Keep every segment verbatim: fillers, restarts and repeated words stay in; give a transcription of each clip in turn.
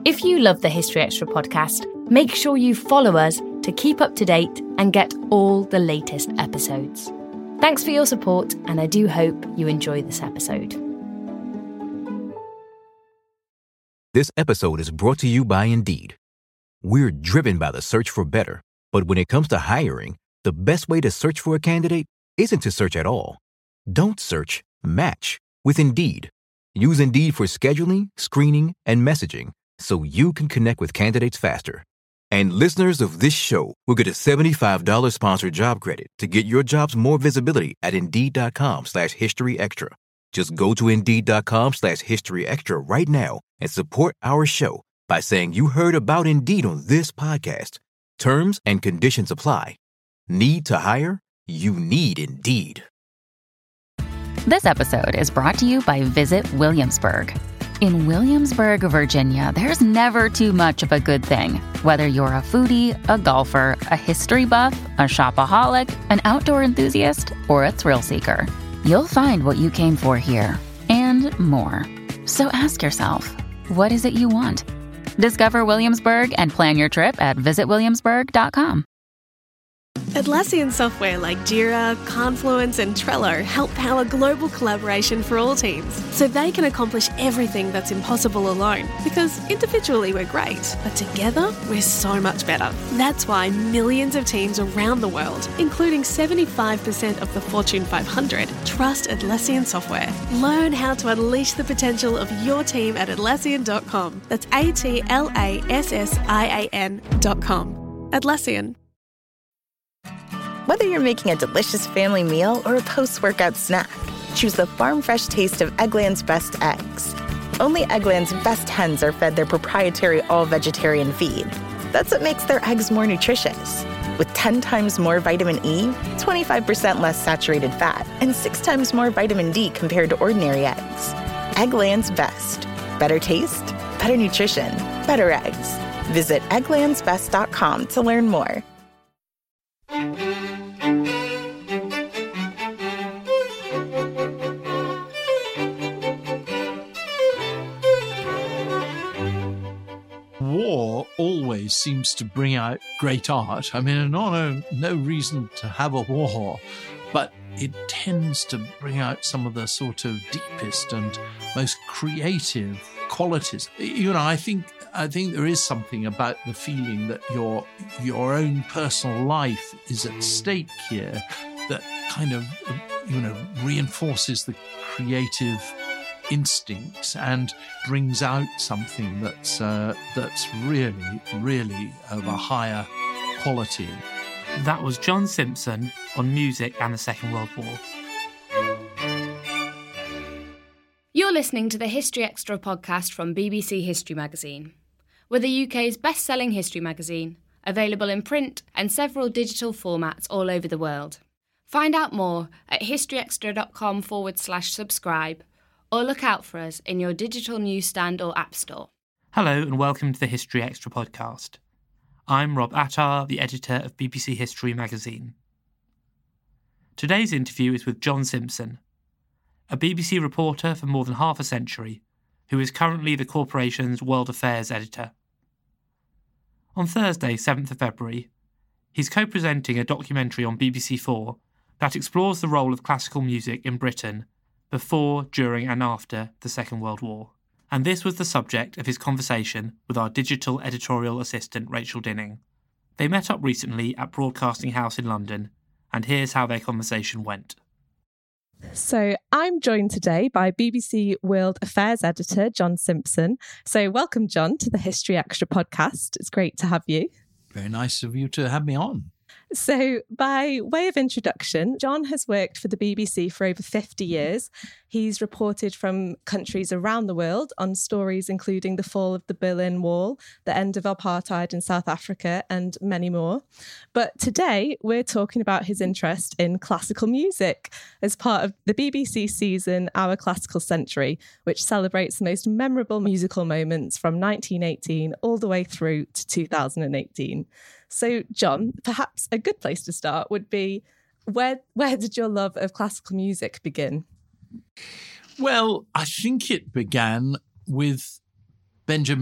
If you love the History Extra podcast, make sure you follow us to keep up to date and get all the latest episodes. Thanks for your support, and I do hope you enjoy this episode. This episode is brought to you by Indeed. We're driven by the search for better, but when it comes to hiring, the best way to search for a candidate isn't to search at all. Don't search, match with Indeed. Use Indeed for scheduling, screening, and messaging so you can connect with candidates faster. And listeners of this show will get a seventy-five dollars sponsored job credit to get your jobs more visibility at Indeed.com slash History Extra. Just go to Indeed.com slash History Extra right now and support our show by saying you heard about Indeed on this podcast. Terms and conditions apply. Need to hire? You need Indeed. This episode is brought to you by Visit Williamsburg. In Williamsburg, Virginia, there's never too much of a good thing. Whether you're a foodie, a golfer, a history buff, a shopaholic, an outdoor enthusiast, or a thrill seeker, you'll find what you came for here and more. So ask yourself, what is it you want? Discover Williamsburg and plan your trip at visit williamsburg dot com. Atlassian software like Jira, Confluence, and Trello help power global collaboration for all teams, so they can accomplish everything that's impossible alone. Because individually we're great, but together we're so much better. That's why millions of teams around the world, including seventy-five percent of the Fortune five hundred, trust Atlassian software. Learn how to unleash the potential of your team at Atlassian dot com. That's A T L A S S I A N dot com. Atlassian. Whether you're making a delicious family meal or a post-workout snack, choose the farm fresh taste of Eggland's best eggs. Only Eggland's best hens are fed their proprietary all-vegetarian feed. That's what makes their eggs more nutritious. With ten times more vitamin E, twenty-five percent less saturated fat, and six times more vitamin D compared to ordinary eggs. Eggland's best. Better taste, better nutrition, better eggs. Visit egglands best dot com to learn more. War always seems to bring out great art. I mean, no, no, no reason to have a war, but it tends to bring out some of the sort of deepest and most creative qualities. You know, I think I think there is something about the feeling that your your own personal life is at stake here that kind of, you know, reinforces the creative instincts and brings out something that's uh, that's really, really of a higher quality. That was John Simpson on music and the Second World War. You're listening to the History Extra podcast from B B C History Magazine. We're the U K's best-selling history magazine, available in print and several digital formats all over the world. Find out more at historyextra.com forward slash subscribe, or look out for us in your digital newsstand or app store. Hello and welcome to the History Extra podcast. I'm Rob Attar, the editor of B B C History Magazine. Today's interview is with John Simpson, a B B C reporter for more than half a century, who is currently the corporation's World Affairs editor. On Thursday, seventh of February, he's co-presenting a documentary on B B C Four that explores the role of classical music in Britain before, during and after the Second World War. And this was the subject of his conversation with our digital editorial assistant Rachel Dinning. They met up recently at Broadcasting House in London, and here's how their conversation went. So I'm joined today by B B C World Affairs editor John Simpson. So welcome, John, to the History Extra podcast. It's great to have you. Very nice of you to have me on. So by way of introduction, John has worked for the B B C for over fifty years. He's reported from countries around the world on stories including the fall of the Berlin Wall, the end of apartheid in South Africa, and many more. But today, we're talking about his interest in classical music as part of the B B C season Our Classical Century, which celebrates the most memorable musical moments from nineteen eighteen all the way through to two thousand eighteen. So, John, perhaps a good place to start would be, where where did your love of classical music begin? Well, I think it began with Benjamin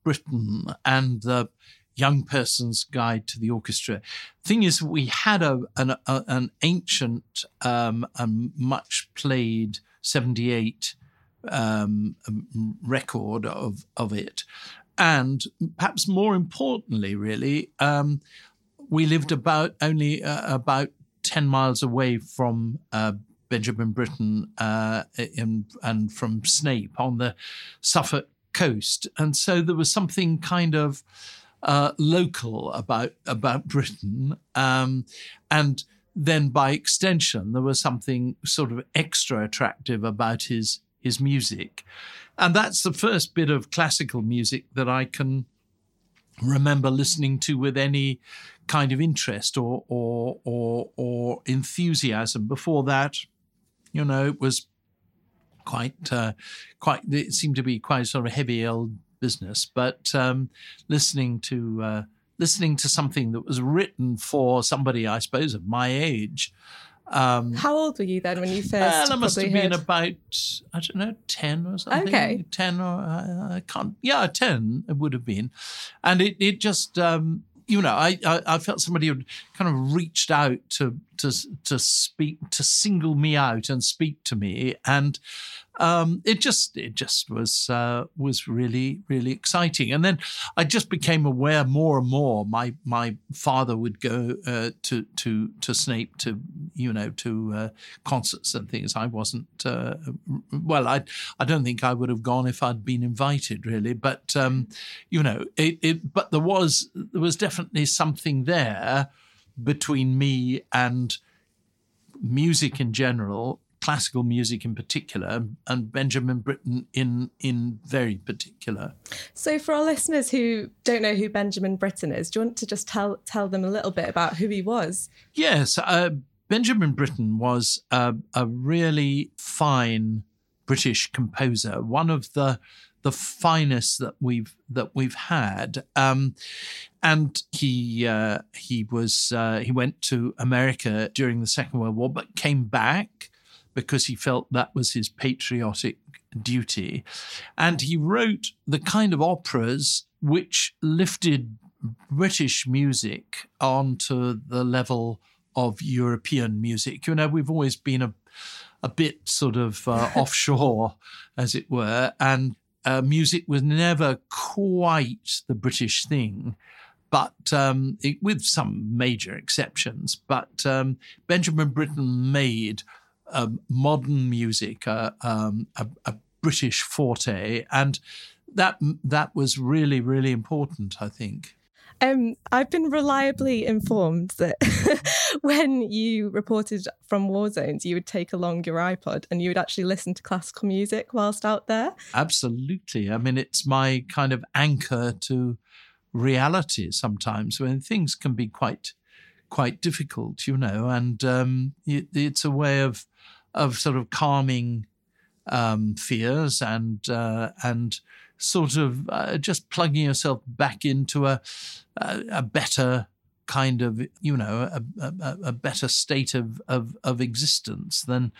Britain and the Young Person's Guide to the Orchestra. Thing is, we had a an, a, an ancient um, and much played seventy-eight um, record of of it, and perhaps more importantly, really, um, we lived about only uh, about ten miles away from Uh, Benjamin Britten uh, in, and from Snape on the Suffolk coast. And so there was something kind of uh, local about about Britain. Um, and then by extension, there was something sort of extra attractive about his, his music. And that's the first bit of classical music that I can remember listening to with any kind of interest or or or, or enthusiasm. Before that, you know, it was quite, uh, quite. It seemed to be quite sort of heavy old business. But um, listening to uh, listening to something that was written for somebody, I suppose, of my age. Um, How old were you then when you first? Well, I must have been heard... about, I don't know, ten or something. Okay, ten or uh, I can't. Yeah, ten it would have been, and it it just. Um, You know, I, I I felt somebody had kind of reached out to to to speak, to single me out and speak to me, and um, it just it just was uh, was really really exciting. And then I just became aware more and more. My my father would go uh, to to to Snape to you know to uh, concerts and things. I wasn't uh, well. I I don't think I would have gone if I'd been invited, really. But um, you know, it, it but there was there was definitely something there between me and music in general, classical music in particular, and Benjamin Britten in in very particular. So for our listeners who don't know who Benjamin Britten is, do you want to just tell tell them a little bit about who he was? Yes, uh, Benjamin Britten was a, a really fine British composer, one of the the finest that we've that we've had, um, and he uh, he was uh, he went to America during the Second World War, but came back because he felt that was his patriotic duty, and he wrote the kind of operas which lifted British music onto the level of European music. You know, we've always been a a bit sort of uh, offshore, as it were, and Uh, music was never quite the British thing, but um, it, with some major exceptions. But um, Benjamin Britten made uh, modern music uh, um, a, a British forte, and that that was really, really important, I think. Um, I've been reliably informed that when you reported from war zones, you would take along your iPod and you would actually listen to classical music whilst out there. Absolutely. I mean, it's my kind of anchor to reality sometimes, when things can be quite, quite difficult, you know, and um, it, it's a way of, of sort of calming um, fears and uh, and. sort of uh, just plugging yourself back into a, a a better kind of, you know, a, a, a better state of, of, of existence than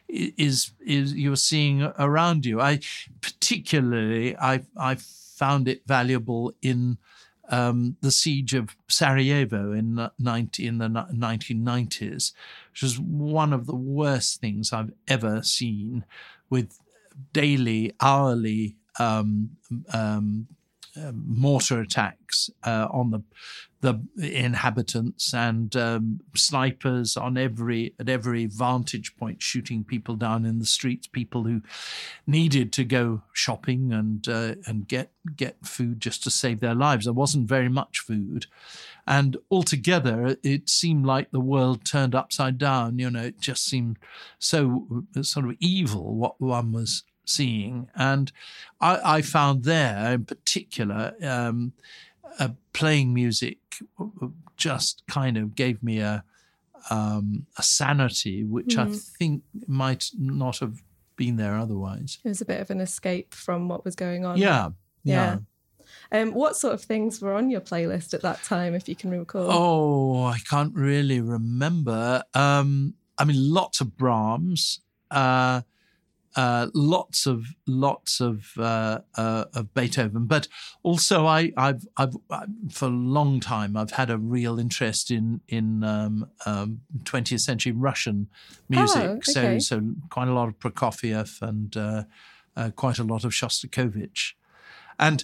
is is you're seeing around you. I particularly I I found it valuable in um, the siege of Sarajevo in ninety in the nineteen nineties, which was one of the worst things I've ever seen, with daily, hourly Um, um, uh, mortar attacks uh, on the the inhabitants, and um, snipers on every at every vantage point shooting people down in the streets. People who needed to go shopping and uh, and get get food just to save their lives. There wasn't very much food, and altogether it seemed like the world turned upside down. You know, it just seemed so sort of evil what one was seeing. And I, I found there in particular um, uh, playing music just kind of gave me a um, a sanity which mm. I think might not have been there otherwise. It was a bit of an escape from what was going on. Yeah, yeah. yeah. Um, what sort of things were on your playlist at that time, if you can recall? Oh, I can't really remember. Um, I mean, lots of Brahms, uh, uh, lots of lots of uh, uh, of Beethoven, but also I, I've, I've for a long time I've had a real interest in in um, um, twentieth century Russian music. Oh, okay. So so quite a lot of Prokofiev and uh, uh, quite a lot of Shostakovich, and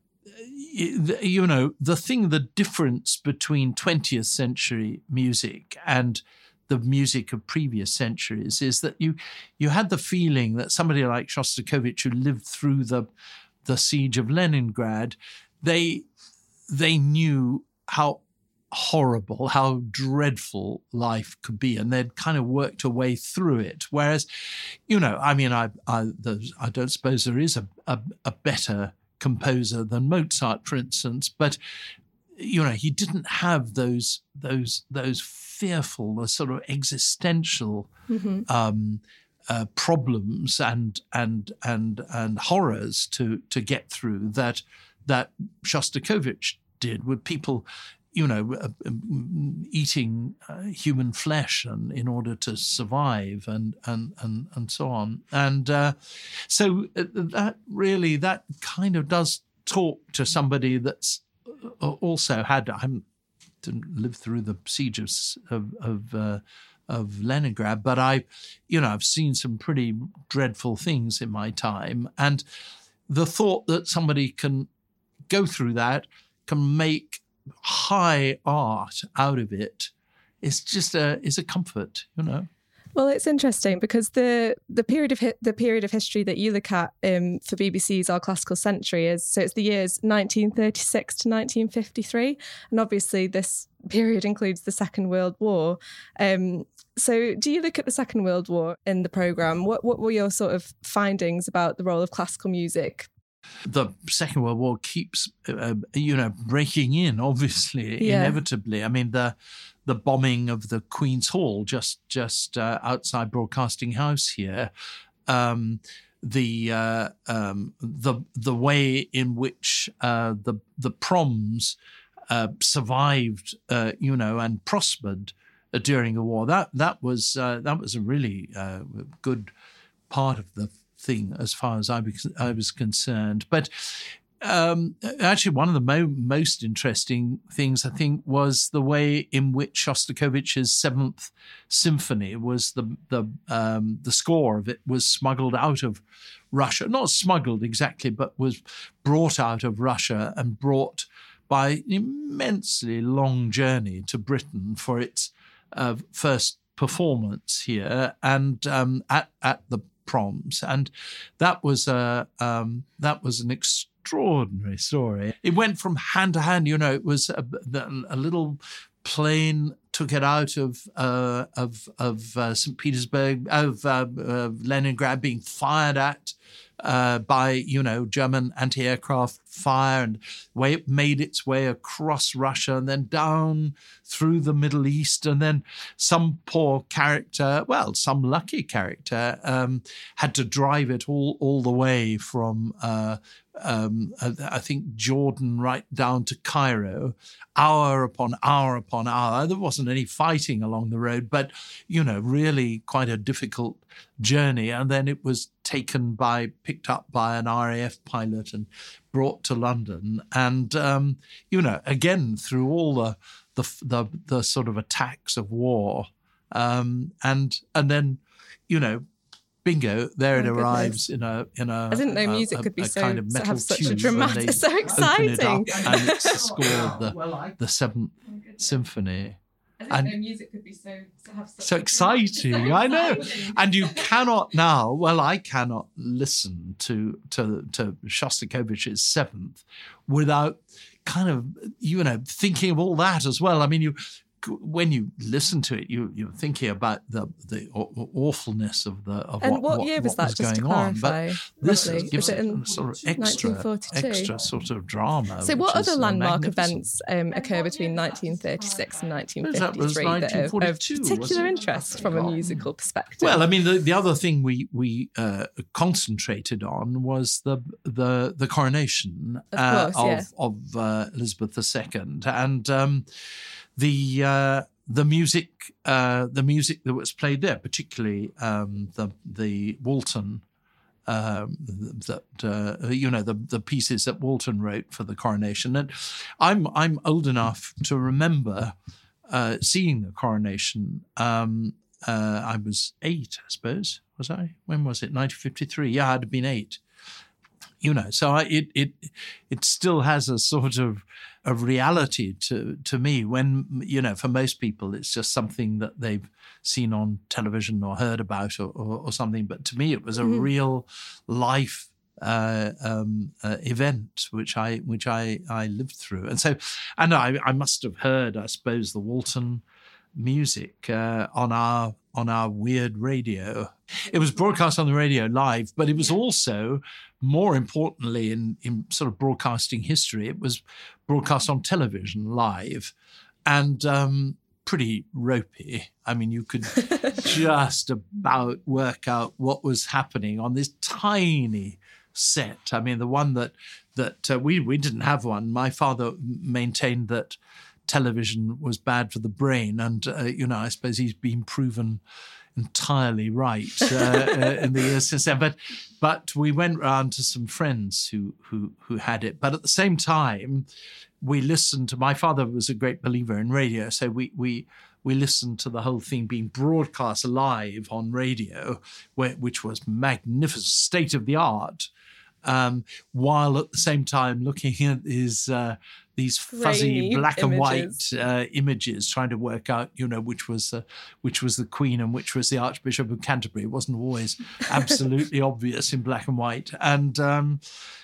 you know the thing, the difference between twentieth century music and the music of previous centuries is that you you had the feeling that somebody like Shostakovich, who lived through the the siege of Leningrad, they they knew how horrible, how dreadful life could be, and they'd kind of worked a way through it. Whereas, you know, I mean, I I, I don't suppose there is a, a, a better composer than Mozart, for instance, but you know, he didn't have those those those fearful, the sort of existential mm-hmm. um, uh, problems and and and and horrors to to get through that that Shostakovich did, with people, you know, uh, eating uh, human flesh and in order to survive, and and and and so on. And uh, so that really that kind of does talk to somebody that's also had, I haven't didn't live through the siege of of of, uh, of Leningrad, but I, you know, I've seen some pretty dreadful things in my time, and the thought that somebody can go through that, can make high art out of it, is just a is a comfort, you know. Well, it's interesting because the the period of hi- the period of history that you look at um, for B B C's Our Classical Century is, so it's the years nineteen thirty-six to nineteen fifty-three, and obviously this period includes the Second World War. Um, so, do you look at the Second World War in the programme? What what were your sort of findings about the role of classical music? The Second World War keeps, uh, you know, breaking in, obviously, yeah. inevitably. I mean, the the bombing of the Queen's Hall just just uh, outside Broadcasting House here, um, the uh, um, the the way in which uh, the the proms uh, survived, uh, you know, and prospered uh, during the war. That that was uh, that was a really uh, good part of the thing as far as I was, I was concerned. But um, actually, one of the mo- most interesting things, I think, was the way in which Shostakovich's Seventh Symphony was the the um, the score of it was smuggled out of Russia. Not smuggled exactly, but was brought out of Russia and brought by an immensely long journey to Britain for its uh, first performance here, and um, at at the proms, and that was a um, that was an extraordinary story. It went from hand to hand. You know, it was a, a little plane took it out of uh, of of uh, Saint Petersburg, of uh, uh, Leningrad, being fired at uh, by you know German anti-aircraft fire, and way it made its way across Russia and then down through the Middle East, and then some poor character, well, some lucky character, um, had to drive it all all the way from uh, um, I think Jordan right down to Cairo, hour upon hour upon hour. There wasn't any fighting along the road, but you know, really quite a difficult journey. And then it was taken by, picked up by an R A F pilot and brought to London. And um, you know, again through all the the the, the sort of attacks of war, um, and and then you know. Bingo! There it oh, arrives in a in a. I didn't know music a, could be a so kind of metal have such tube a dramatic, so exciting. It up, and it's the score of the the Seventh Symphony. I didn't and know music could be so have such so exciting. So I know, and you cannot now. Well, I cannot listen to to to Shostakovich's Seventh without kind of you know thinking of all that as well. I mean, you. When you listen to it, you, you're thinking about the the awfulness of the of and what, what, what year was what that? Was Just going to clarify, on. But this roughly. gives it it in a sort of extra, extra sort of drama. So, what other is, landmark uh, events um, occur between nineteen thirty-six and nineteen fifty-three that, was that are of particular was interest from a musical perspective? Well, I mean, the, the other thing we we uh, concentrated on was the the the coronation of, uh, course, yeah. of, of uh, Elizabeth the Second, and um, the. Uh, The music, uh, the music that was played there, particularly um, the the Walton um, that uh, you know the the pieces that Walton wrote for the coronation. And I'm I'm old enough to remember uh, seeing the coronation. Um, uh, I was eight, I suppose. Was I? When was it? nineteen fifty-three. Yeah, I'd have been eight. You know, so I, it it it still has a sort of a reality to to me. When, you know, for most people, it's just something that they've seen on television or heard about or or, or something. But to me, it was a mm-hmm. real life uh, um, uh, event which I which I I lived through. And so, and I I must have heard, I suppose, the Walton music uh, on our on our weird radio. It was broadcast on the radio live, but it was also, more importantly, in, in sort of broadcasting history, it was broadcast on television live, and um, pretty ropey. I mean, you could just about work out what was happening on this tiny set. I mean, the one that that uh, we we didn't have one. My father maintained that television was bad for the brain, and uh, you know, I suppose he's been proven entirely right uh, uh, in the years since then. But but we went round to some friends who who who had it. But at the same time, we listened to. My father was a great believer in radio, so we we we listened to the whole thing being broadcast live on radio, where, which was magnificent, state of the art. Um, while at the same time looking at his uh, these fuzzy Rainy black and images. white uh, images, trying to work out, you know, which was uh, which was the Queen and which was the Archbishop of Canterbury. It wasn't always absolutely obvious in black and white, and um,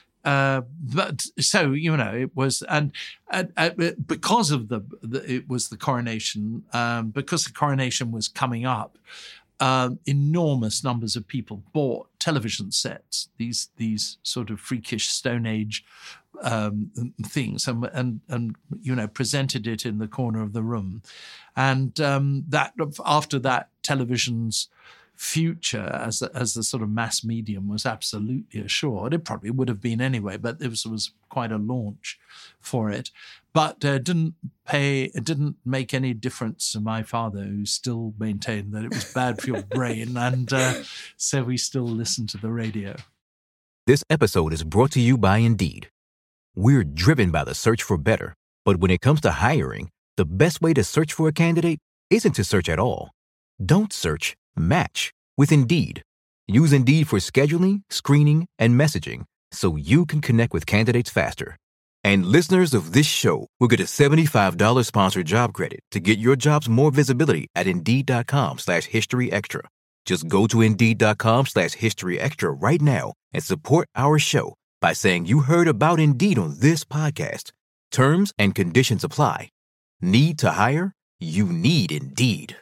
uh, but so you know it was, and uh, uh, because of the, the it was the coronation, um, because the coronation was coming up. Um, enormous numbers of people bought television sets, these these sort of freakish Stone Age um, things, and, and and you know presented it in the corner of the room, and um, that after that, television's future as a, as the sort of mass medium was absolutely assured. It probably would have been anyway, but it was, was quite a launch for it. But uh, didn't pay. It didn't make any difference to my father, who still maintained that it was bad for your brain, and uh, so we still listened to the radio. This episode is brought to you by Indeed. We're driven by the search for better, but when it comes to hiring, the best way to search for a candidate isn't to search at all. Don't search. Match with Indeed. Use Indeed for scheduling, screening, and messaging so you can connect with candidates faster. And listeners of this show will get a seventy-five dollars sponsored job credit to get your jobs more visibility at Indeed.com slash History Extra. Just go to Indeed.com slash History Extra right now and support our show by saying you heard about Indeed on this podcast. Terms and conditions apply. Need to hire? You need Indeed.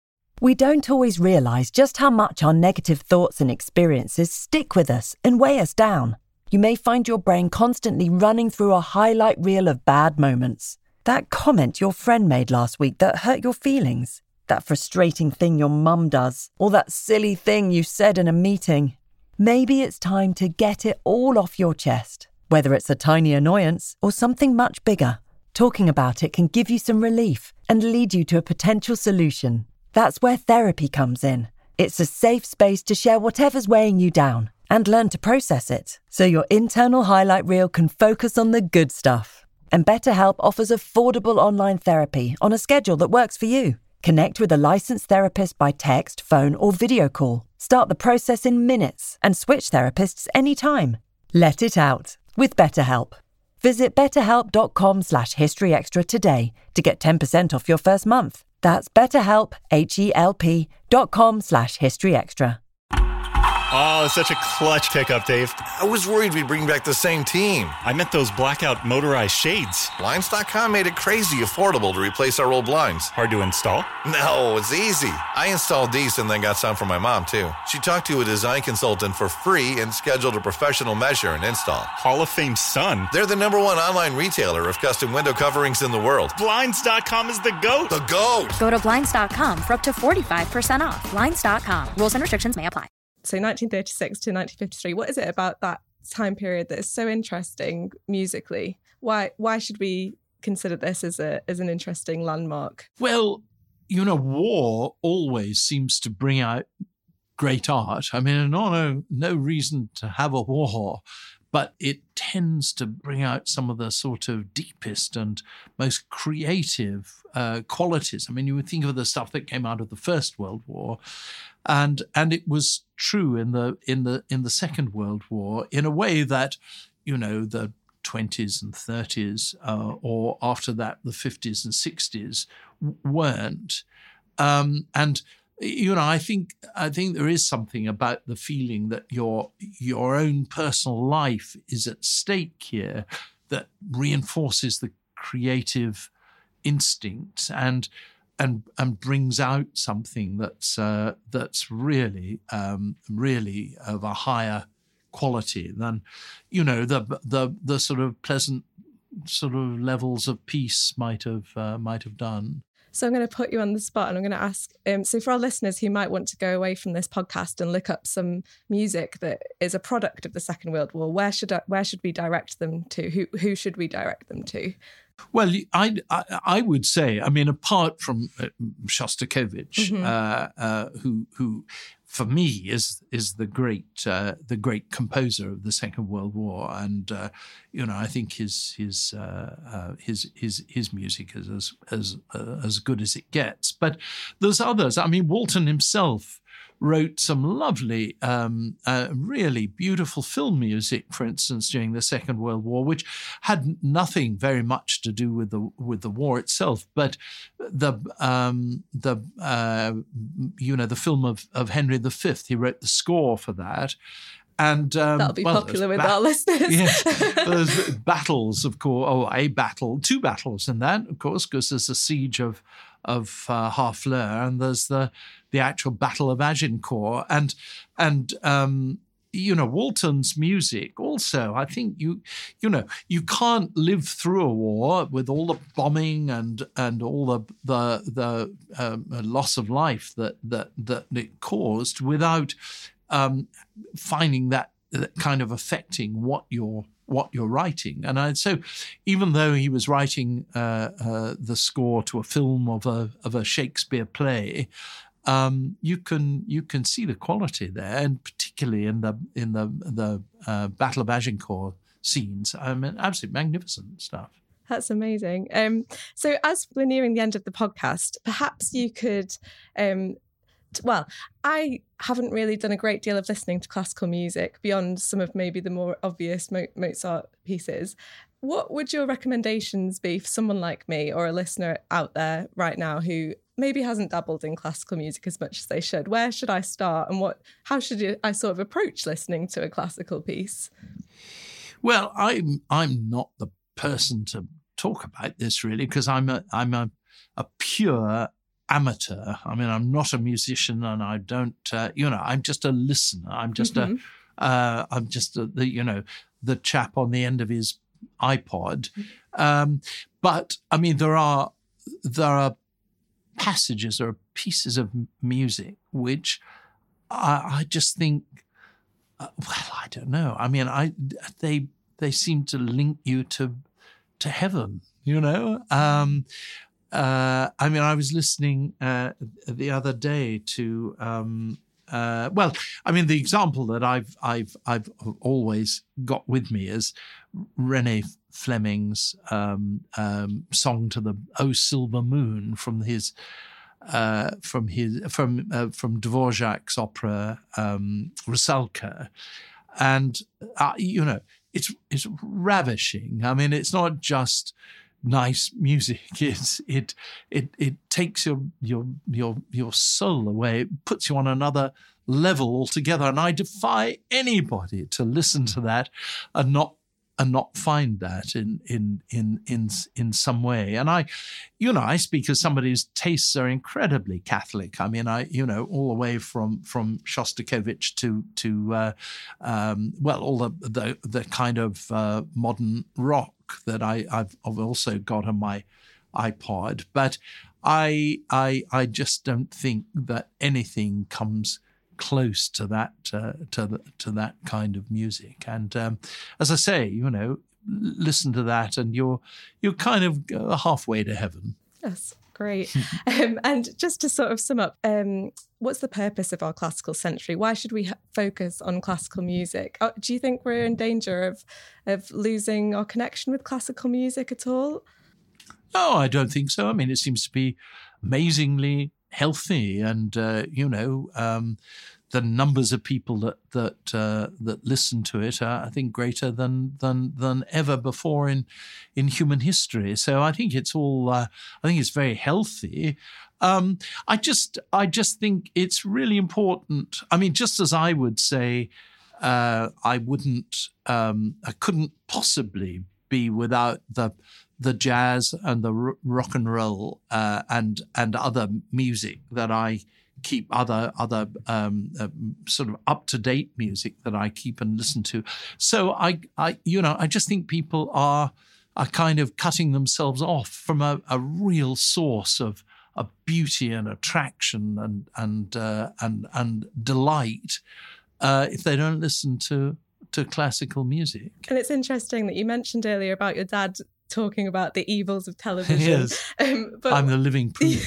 We don't always realize just how much our negative thoughts and experiences stick with us and weigh us down. You may find your brain constantly running through a highlight reel of bad moments. That comment your friend made last week that hurt your feelings. That frustrating thing your mum does. Or that silly thing you said in a meeting. Maybe it's time to get it all off your chest. Whether it's a tiny annoyance or something much bigger, talking about it can give you some relief and lead you to a potential solution. That's where therapy comes in. It's a safe space to share whatever's weighing you down and learn to process it, so your internal highlight reel can focus on the good stuff. And BetterHelp offers affordable online therapy on a schedule that works for you. Connect with a licensed therapist by text, phone, or video call. Start the process in minutes and switch therapists anytime. Let it out with BetterHelp. Visit betterhelp.com slash historyextra today to get ten percent off your first month. That's BetterHelp, H-E-L-P dot com slash history extra. Oh, such a clutch pickup, Dave. I was worried we'd bring back the same team. I meant those blackout motorized shades. Blinds dot com made it crazy affordable to replace our old blinds. Hard to install? No, it's easy. I installed these and then got some for my mom, too. She talked to a design consultant for free and scheduled a professional measure and install. Hall of Fame son. They're the number one online retailer of custom window coverings in the world. Blinds dot com is the GOAT. The GOAT. Go to Blinds dot com for up to forty-five percent off. Blinds dot com. Rules and restrictions may apply. So nineteen thirty-six to nineteen fifty-three, what is it about that time period that is so interesting musically? Why why should we consider this as a as an interesting landmark? Well, you know, war always seems to bring out great art. I mean, no, no, no reason to have a war, but it tends to bring out some of the sort of deepest and most creative uh, qualities. I mean, you would think of the stuff that came out of the First World War, and and it was true in the in the in the Second World War in a way that, you know, the twenties and thirties, uh, or after that the fifties and sixties weren't. Um, and you know, I think I think there is something about the feeling that your your own personal life is at stake here that reinforces the creative instinct and and and brings out something that's uh, that's really um, really of a higher quality than, you know, the the the sort of pleasant sort of levels of peace might have uh, might have done. So I'm going to put you on the spot and I'm going to ask, um, so for our listeners who might want to go away from this podcast and look up some music that is a product of the Second World War, where should I, where should we direct them to? Who who should we direct them to? Well, I, I, I would say, I mean, apart from uh, Shostakovich, Mm-hmm. uh, uh, who who for me is is the great uh, the great composer of the Second World War, and uh, you know, I think his his uh, uh, his his his music is as as uh, as good as it gets. But there's others. I mean, Walton himself wrote some lovely, um, uh, really beautiful film music, for instance, during the Second World War, which had nothing very much to do with the with the war itself, but the um, the uh, you know the film of, of Henry the Fifth. He wrote the score for that. And um, that'll be well, popular with ba- our listeners. Yes, there's battles, of course. Oh, a battle, two battles in that, of course, because there's the siege of of uh, Harfleur, and there's the the actual Battle of Agincourt, and and um, you know, Walton's music also. I think you you know you can't live through a war with all the bombing and and all the the the um, loss of life that that that it caused without Um, finding that, that kind of affecting what you're what you're writing. And I, so, even though he was writing uh, uh, the score to a film of a of a Shakespeare play, um, you can you can see the quality there, and particularly in the in the the uh, Battle of Agincourt scenes. I mean, absolutely magnificent stuff. That's amazing. Um, so, as we're nearing the end of the podcast, perhaps you could. Um, Well, I haven't really done a great deal of listening to classical music beyond some of maybe the more obvious Mo- Mozart pieces. What would your recommendations be for someone like me or a listener out there right now who maybe hasn't dabbled in classical music as much as they should? Where should I start, and what? How should I sort of approach listening to a classical piece? Well, I'm I'm not the person to talk about this really, because I'm a I'm a, a pure amateur. I mean, I'm not a musician, and I don't, uh, you know, I'm just a listener. I'm just mm-hmm. a, uh, I'm just a, the, you know, the chap on the end of his iPod. Um, but I mean, there are there are passages, there are pieces of music which I, I just think, uh, well, I don't know. I mean, I they they seem to link you to to heaven, you know. Um, Uh, I mean, I was listening uh, the other day to, um, uh, well, I mean, the example that I've I've I've always got with me is René Fleming's um, um, song to the "O Silver Moon" from his uh, from his from uh, from Dvorak's opera um, Rusalka, and uh, you know, it's it's ravishing. I mean, it's not just nice music. It's it it it takes your your your your soul away. It puts you on another level altogether. And I defy anybody to listen to that and not and not find that in in in in in some way. And I, you know, I speak as somebody whose tastes are incredibly Catholic. I mean, I you know all the way from from Shostakovich to to uh, um, well all the the the kind of uh, modern rock that I, I've, I've also got on my iPod, but I I I just don't think that anything comes close to that uh, to the, to that kind of music. And um, as I say, you know, listen to that, and you're you're kind of halfway to heaven. Yes, great. um, and just to sort of sum up, um, what's the purpose of our classical century? Why should we ha- focus on classical music? Oh, do you think we're in danger of of losing our connection with classical music at all? No, I don't think so. I mean, it seems to be amazingly healthy, and uh, you know, um, the numbers of people that that uh, that listen to it are, I think, greater than than than ever before in in human history. So I think it's all. Uh, I think it's very healthy. Um, I just I just think it's really important. I mean, just as I would say, uh, I wouldn't, um, I couldn't possibly be without the. the jazz and the r- rock and roll uh, and and other music that I keep, other other um, uh, sort of up to date music that I keep and listen to. So I I you know I just think people are are kind of cutting themselves off from a, a real source of of beauty and attraction and and uh, and and delight uh, if they don't listen to to classical music. And it's interesting that you mentioned earlier about your dad talking about the evils of television. Yes, um, but I'm the living proof.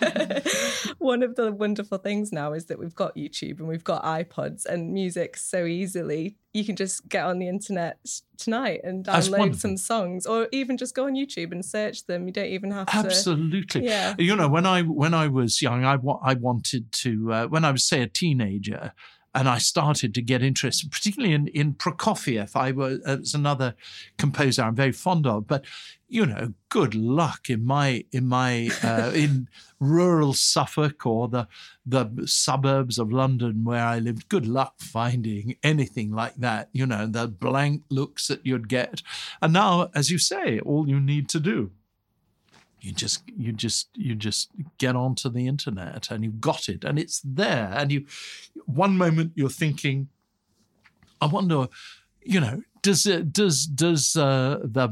One of the wonderful things now is that we've got YouTube and we've got iPods and music so easily. You can just get on the internet tonight and download some songs, or even just go on YouTube and search them. You don't even have to. Absolutely. Yeah. You know, when I when I was young, I, I wanted to, uh, when I was, say, a teenager, and I started to get interested, particularly in, in Prokofiev. I was, uh, was another composer I'm very fond of. But, you know, good luck in my in my uh, in rural Suffolk or the the suburbs of London where I lived. Good luck finding anything like that. You know, the blank looks that you'd get. And now, as you say, all you need to do. You just, you just, you just get onto the internet and you've got it, and it's there. And you, one moment you're thinking, I wonder, you know, does it, does does uh, the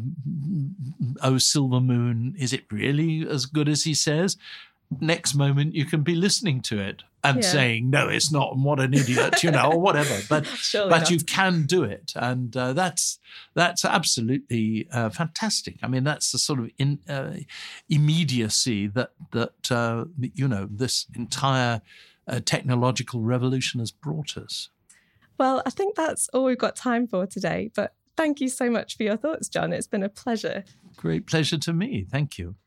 Oh Silver Moon, is it really as good as he says? Next moment you can be listening to it and yeah. saying, no, it's not, and what an idiot, you know, or whatever. But but not. You can do it, and uh, that's that's absolutely uh, fantastic. I mean, that's the sort of in, uh, immediacy that that uh, you know this entire uh, technological revolution has brought us. Well, I think that's all we've got time for today. But thank you so much for your thoughts, John. It's been a pleasure. Great pleasure to me. Thank you.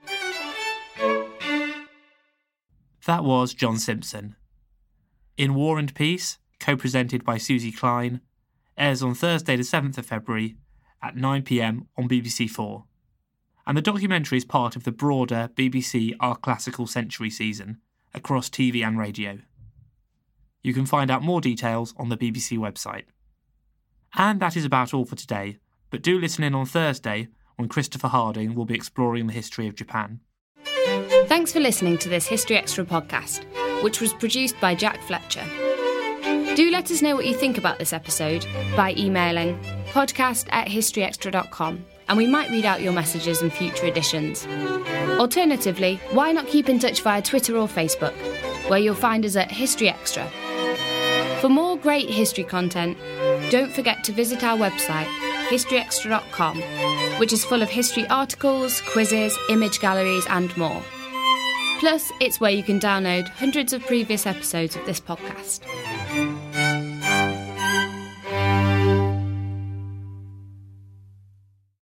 That was John Simpson. In War and Peace, co-presented by Susie Klein, airs on Thursday the seventh of February at nine p.m. on B B C Four. And the documentary is part of the broader B B C Our Classical Century season across T V and radio. You can find out more details on the B B C website. And that is about all for today, but do listen in on Thursday when Christopher Harding will be exploring the history of Japan. Thanks for listening to this History Extra podcast, which was produced by Jack Fletcher. Do let us know what you think about this episode by emailing podcast at historyextra dot com, and we might read out your messages in future editions. Alternatively, why not keep in touch via Twitter or Facebook, where you'll find us at History Extra. For more great history content, don't forget to visit our website, history extra dot com, which is full of history articles, quizzes, image galleries and more. Plus, it's where you can download hundreds of previous episodes of this podcast.